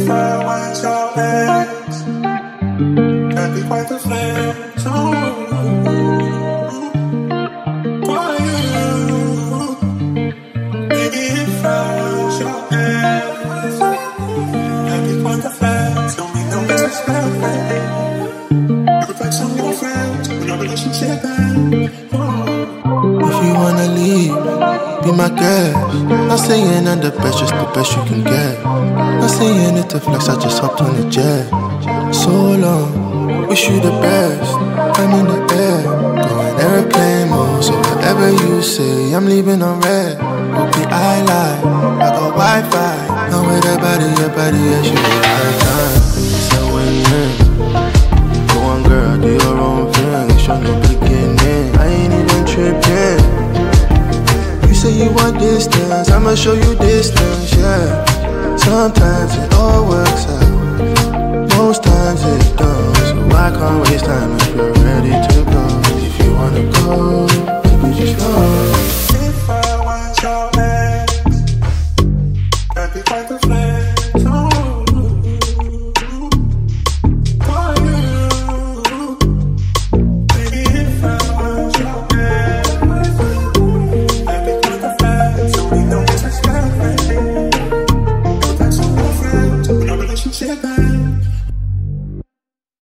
fire once your hands can be quite the flame. So for you, baby, if I was your hands can be quite the flame. Don't mean no disrespect. You could flex on your friends when our relationship ends. If you wanna leave, be my guest. Not saying I'm the best, just the best you can get. Not saying it to flex, I just hopped on the jet. So long, wish you the best. I'm in the air, going airplane mode. So whatever you say, I'm leaving on red. Hope the I lie, I got Wi-Fi. Now with your body, yeah, she was high time. It's a win-win. Go on, girl, do your own thing. It's your no beginning. I ain't even tripping. You say you want distance, I'ma show you distance, yeah. Sometimes it all